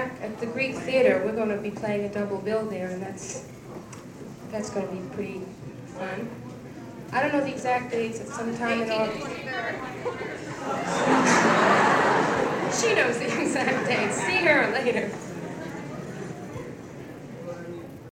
back at the Greek Theater. We're going to be playing a double bill there, and that's going to be pretty fun. I don't know the exact dates. It's sometime in August. She knows the exact dates. See her later.